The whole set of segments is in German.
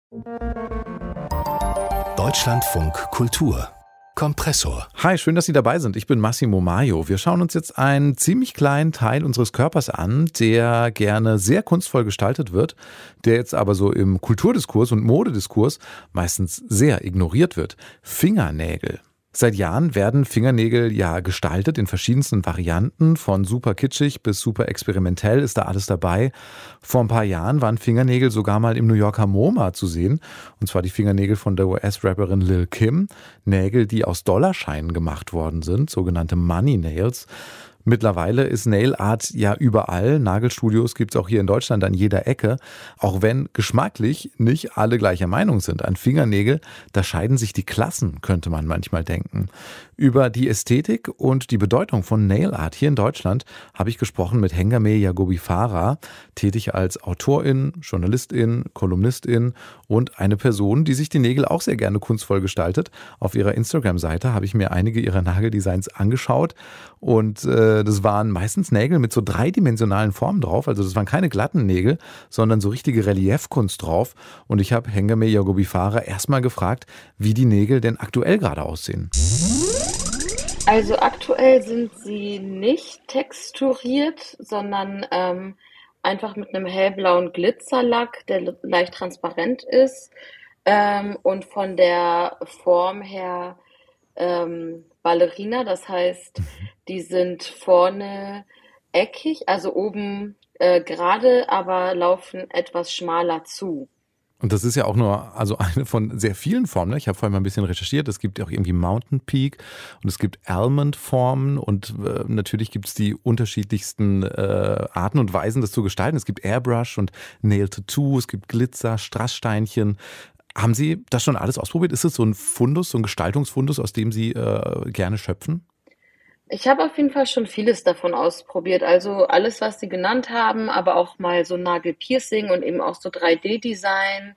Deutschlandfunk Kultur Kompressor. Hi, schön, dass Sie dabei sind. Ich bin Massimo Maio. Wir schauen uns jetzt einen ziemlich kleinen Teil unseres Körpers an, der gerne sehr kunstvoll gestaltet wird, der jetzt aber so im Kulturdiskurs und Modediskurs meistens sehr ignoriert wird. Fingernägel. Seit Jahren werden Fingernägel ja gestaltet in verschiedensten Varianten, von super kitschig bis super experimentell ist da alles dabei. Vor ein paar Jahren waren Fingernägel sogar mal im New Yorker MoMA zu sehen, und zwar die Fingernägel von der US-Rapperin Lil Kim. Nägel, die aus Dollarscheinen gemacht worden sind, sogenannte Money Nails. Mittlerweile ist Nail Art ja überall. Nagelstudios gibt es auch hier in Deutschland an jeder Ecke. Auch wenn geschmacklich nicht alle gleicher Meinung sind. An Fingernägel, da scheiden sich die Klassen, könnte man manchmal denken. Über die Ästhetik und die Bedeutung von Nail Art hier in Deutschland habe ich gesprochen mit Hengame Yagobi Farah, tätig als Autorin, Journalistin, Kolumnistin und eine Person, die sich die Nägel auch sehr gerne kunstvoll gestaltet. Auf ihrer Instagram-Seite habe ich mir einige ihrer Nageldesigns angeschaut und das waren meistens Nägel mit so dreidimensionalen Formen drauf. Also das waren keine glatten Nägel, sondern so richtige Reliefkunst drauf. Und ich habe Hengame Yagobi Farah erstmal gefragt, wie die Nägel denn aktuell gerade aussehen. Also aktuell sind sie nicht texturiert, sondern einfach mit einem hellblauen Glitzerlack, der leicht transparent ist und von der Form her Ballerina, das heißt, die sind vorne eckig, also oben gerade, aber laufen etwas schmaler zu. Und das ist ja auch nur eine von sehr vielen Formen. Ich habe vorhin mal ein bisschen recherchiert. Es gibt ja auch irgendwie Mountain Peak und es gibt Almond-Formen und natürlich gibt es die unterschiedlichsten Arten und Weisen, das zu gestalten. Es gibt Airbrush und Nail Tattoo, es gibt Glitzer, Strasssteinchen. Haben Sie das schon alles ausprobiert? Ist es so ein Fundus, so ein Gestaltungsfundus, aus dem Sie gerne schöpfen? Ich habe auf jeden Fall schon vieles davon ausprobiert. Also alles, was Sie genannt haben, aber auch mal so Nagelpiercing und eben auch so 3D-Design.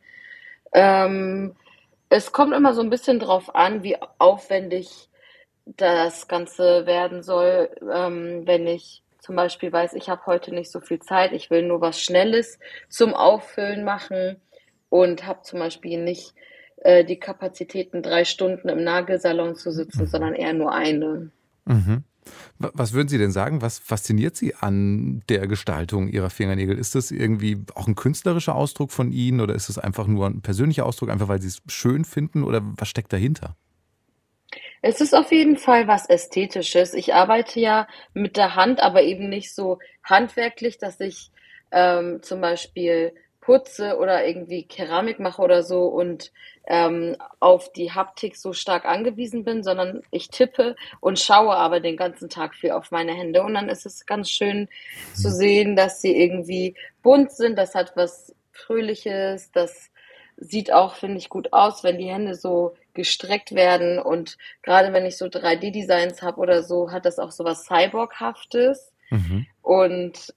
Ähm, Es kommt immer so ein bisschen drauf an, wie aufwendig das Ganze werden soll. Wenn ich zum Beispiel weiß, ich habe heute nicht so viel Zeit, ich will nur was Schnelles zum Auffüllen machen und habe zum Beispiel nicht die Kapazitäten, 3 Stunden im Nagelsalon zu sitzen, sondern eher nur eine. Mhm. Was würden Sie denn sagen? Was fasziniert Sie an der Gestaltung Ihrer Fingernägel? Ist das irgendwie auch ein künstlerischer Ausdruck von Ihnen oder ist es einfach nur ein persönlicher Ausdruck, einfach weil Sie es schön finden oder was steckt dahinter? Es ist auf jeden Fall was Ästhetisches. Ich arbeite ja mit der Hand, aber eben nicht so handwerklich, dass ich zum Beispiel putze oder irgendwie Keramik mache oder so und auf die Haptik so stark angewiesen bin, sondern ich tippe und schaue aber den ganzen Tag viel auf meine Hände. Und dann ist es ganz schön zu sehen, dass sie irgendwie bunt sind. Das hat was Fröhliches, das sieht auch, finde ich, gut aus, wenn die Hände so gestreckt werden. Und gerade wenn ich so 3D-Designs habe oder so, hat das auch so was Cyborghaftes Mhm. und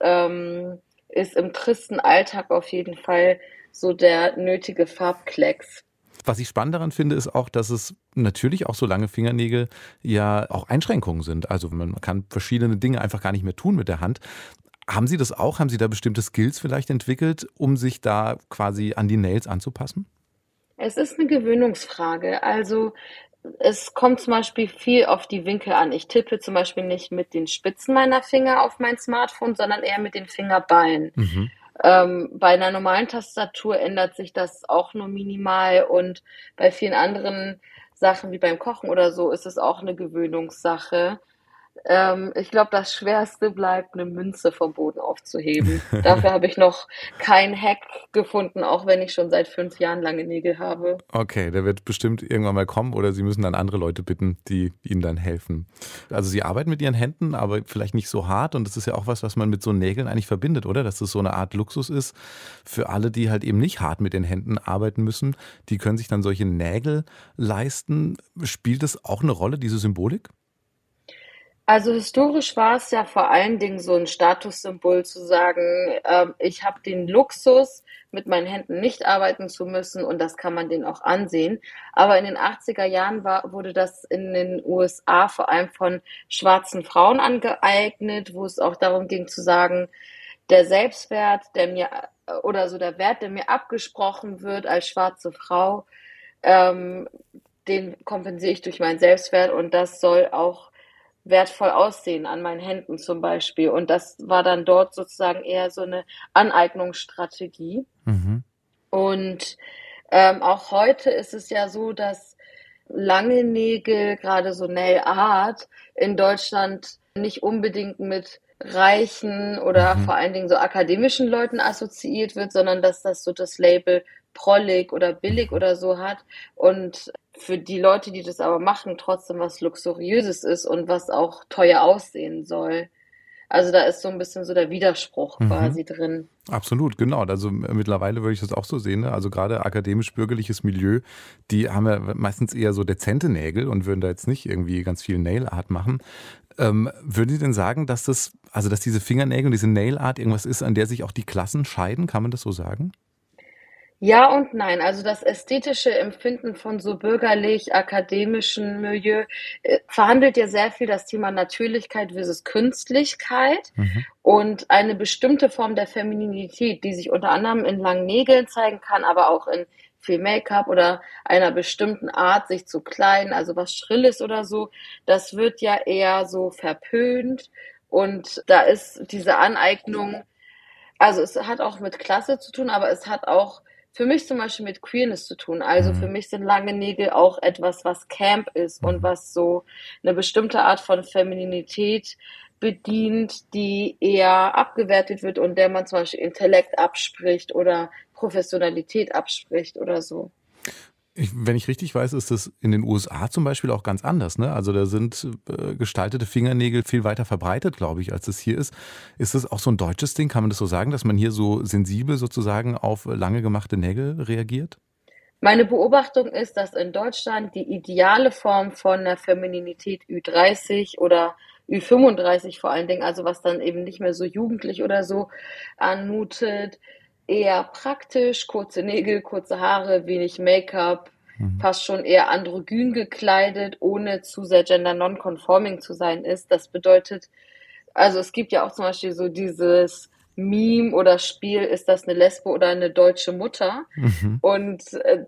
ist im tristen Alltag auf jeden Fall so der nötige Farbklecks. Was ich spannend daran finde, ist auch, dass es natürlich auch so lange Fingernägel ja auch Einschränkungen sind. Also man kann verschiedene Dinge einfach gar nicht mehr tun mit der Hand. Haben Sie das auch? Haben Sie da bestimmte Skills vielleicht entwickelt, um sich da quasi an die Nails anzupassen? Es ist eine Gewöhnungsfrage. Also es kommt zum Beispiel viel auf die Winkel an. Ich tippe zum Beispiel nicht mit den Spitzen meiner Finger auf mein Smartphone, sondern eher mit den Fingerballen. Mhm. Bei einer normalen Tastatur ändert sich das auch nur minimal und bei vielen anderen Sachen wie beim Kochen oder so ist es auch eine Gewöhnungssache. Ich glaube, das Schwerste bleibt, eine Münze vom Boden aufzuheben. Dafür habe ich noch keinen Hack gefunden, auch wenn ich schon seit 5 Jahren lange Nägel habe. Okay, der wird bestimmt irgendwann mal kommen oder Sie müssen dann andere Leute bitten, die Ihnen dann helfen. Also Sie arbeiten mit Ihren Händen, aber vielleicht nicht so hart und das ist ja auch was man mit so Nägeln eigentlich verbindet, oder? Dass das so eine Art Luxus ist für alle, die halt eben nicht hart mit den Händen arbeiten müssen. Die können sich dann solche Nägel leisten. Spielt das auch eine Rolle, diese Symbolik? Also historisch war es ja vor allen Dingen so ein Statussymbol zu sagen, ich habe den Luxus, mit meinen Händen nicht arbeiten zu müssen und das kann man denen auch ansehen. Aber in den 80er Jahren wurde das in den USA vor allem von schwarzen Frauen angeeignet, wo es auch darum ging zu sagen, der Selbstwert, der mir oder so der Wert, der mir abgesprochen wird als schwarze Frau, ähm, den kompensiere ich durch meinen Selbstwert und das soll auch wertvoll aussehen an meinen Händen zum Beispiel. Und das war dann dort sozusagen eher so eine Aneignungsstrategie. Mhm. Und auch heute ist es ja so, dass lange Nägel, gerade so Nail Art, in Deutschland nicht unbedingt mit reichen oder Mhm. vor allen Dingen so akademischen Leuten assoziiert wird, sondern dass das so das Label prollig oder billig Mhm. oder so hat. Und für die Leute, die das aber machen, trotzdem was Luxuriöses ist und was auch teuer aussehen soll. Also da ist so ein bisschen so der Widerspruch Mhm. quasi drin. Absolut, genau. Also mittlerweile würde ich das auch so sehen. Ne? Also gerade akademisch-bürgerliches Milieu, die haben ja meistens eher so dezente Nägel und würden da jetzt nicht irgendwie ganz viel Nail Art machen. Würden Sie denn sagen, dass dass diese Fingernägel und diese Nail Art irgendwas ist, an der sich auch die Klassen scheiden? Kann man das so sagen? Ja und nein. Also das ästhetische Empfinden von so bürgerlich-akademischen Milieu verhandelt ja sehr viel das Thema Natürlichkeit versus Künstlichkeit Mhm. und eine bestimmte Form der Femininität, die sich unter anderem in langen Nägeln zeigen kann, aber auch in viel Make-up oder einer bestimmten Art, sich zu kleiden, also was Schrilles oder so. Das wird ja eher so verpönt und da ist diese Aneignung, also es hat auch mit Klasse zu tun, aber es hat auch für mich zum Beispiel mit Queerness zu tun. Also für Mhm. mich sind lange Nägel auch etwas, was Camp ist und Mhm. was so eine bestimmte Art von Femininität bedient, die eher abgewertet wird und der man zum Beispiel Intellekt abspricht oder Professionalität abspricht oder so. Wenn ich richtig weiß, ist das in den USA zum Beispiel auch ganz anders. Ne? Also da sind gestaltete Fingernägel viel weiter verbreitet, glaube ich, als es hier ist. Ist das auch so ein deutsches Ding? Kann man das so sagen, dass man hier so sensibel sozusagen auf lange gemachte Nägel reagiert? Meine Beobachtung ist, dass in Deutschland die ideale Form von der Femininität Ü30 oder Ü35 vor allen Dingen, also was dann eben nicht mehr so jugendlich oder so anmutet, eher praktisch, kurze Nägel, kurze Haare, wenig Make-up, Mhm. fast schon eher androgyn gekleidet, ohne zu sehr gender non-conforming zu sein ist. Das bedeutet, also es gibt ja auch zum Beispiel so dieses Meme oder Spiel, ist das eine Lesbe oder eine deutsche Mutter? Mhm. Und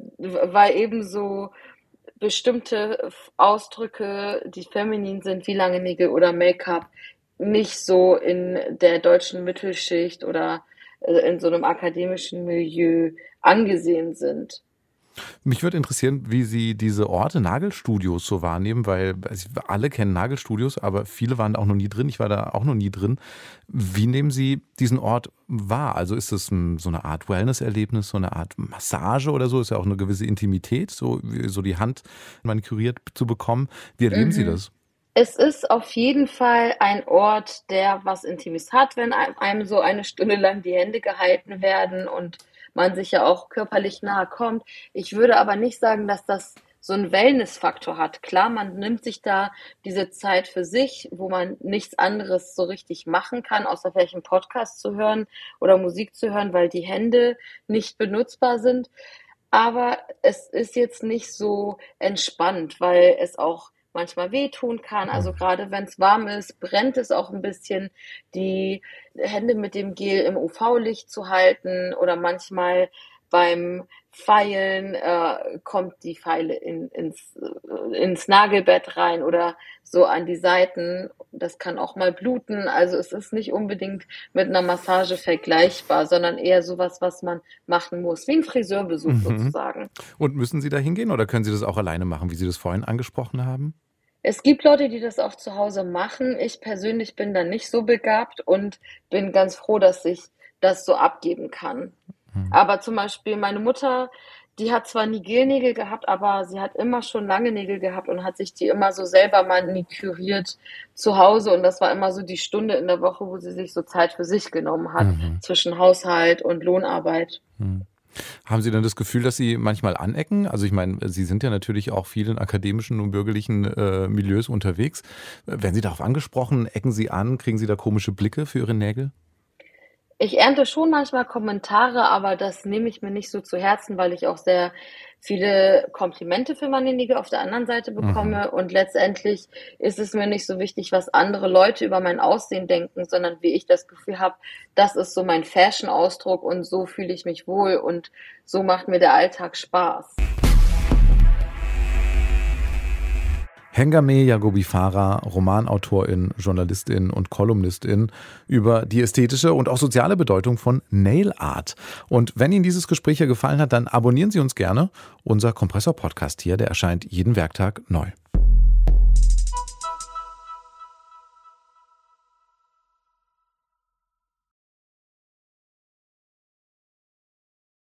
weil eben so bestimmte Ausdrücke, die feminin sind, wie lange Nägel oder Make-up, nicht so in der deutschen Mittelschicht oder in so einem akademischen Milieu angesehen sind. Mich würde interessieren, wie Sie diese Orte Nagelstudios so wahrnehmen, weil alle kennen Nagelstudios, aber viele waren da auch noch nie drin. Ich war da auch noch nie drin. Wie nehmen Sie diesen Ort wahr? Also ist es so eine Art Wellness-Erlebnis, so eine Art Massage oder so? Ist ja auch eine gewisse Intimität, so die Hand maniküriert zu bekommen. Wie erleben Sie Mhm. das? Es ist auf jeden Fall ein Ort, der was Intimes hat, wenn einem so eine Stunde lang die Hände gehalten werden und man sich ja auch körperlich nahe kommt. Ich würde aber nicht sagen, dass das so einen Wellness-Faktor hat. Klar, man nimmt sich da diese Zeit für sich, wo man nichts anderes so richtig machen kann, außer vielleicht 'n Podcast zu hören oder Musik zu hören, weil die Hände nicht benutzbar sind. Aber es ist jetzt nicht so entspannt, weil es auch manchmal wehtun kann. Also Mhm. gerade wenn es warm ist, brennt es auch ein bisschen, die Hände mit dem Gel im UV-Licht zu halten oder manchmal beim Feilen, kommt die Feile ins Nagelbett rein oder so an die Seiten. Das kann auch mal bluten. Also, es ist nicht unbedingt mit einer Massage vergleichbar, sondern eher so was, was man machen muss, wie 'n Friseurbesuch Mhm. sozusagen. Und müssen Sie da hingehen oder können Sie das auch alleine machen, wie Sie das vorhin angesprochen haben? Es gibt Leute, die das auch zu Hause machen. Ich persönlich bin da nicht so begabt und bin ganz froh, dass ich das so abgeben kann. Mhm. Aber zum Beispiel meine Mutter, die hat zwar nie Gelnägel gehabt, aber sie hat immer schon lange Nägel gehabt und hat sich die immer so selber maniküriert zu Hause. Und das war immer so die Stunde in der Woche, wo sie sich so Zeit für sich genommen hat, Mhm. zwischen Haushalt und Lohnarbeit. Mhm. Haben Sie denn das Gefühl, dass Sie manchmal anecken? Also ich meine, Sie sind ja natürlich auch viel in akademischen und bürgerlichen Milieus unterwegs. Werden Sie darauf angesprochen? Ecken Sie an? Kriegen Sie da komische Blicke für Ihre Nägel? Ich ernte schon manchmal Kommentare, aber das nehme ich mir nicht so zu Herzen, weil ich auch sehr viele Komplimente für meine Nägel auf der anderen Seite Mhm. bekomme. Und letztendlich ist es mir nicht so wichtig, was andere Leute über mein Aussehen denken, sondern wie ich das Gefühl habe, das ist so mein Fashion-Ausdruck und so fühle ich mich wohl und so macht mir der Alltag Spaß. Hengame Yagobi Farah, Romanautorin, Journalistin und Kolumnistin über die ästhetische und auch soziale Bedeutung von Nail Art. Und wenn Ihnen dieses Gespräch hier gefallen hat, dann abonnieren Sie uns gerne. Unser Kompressor-Podcast hier, der erscheint jeden Werktag neu.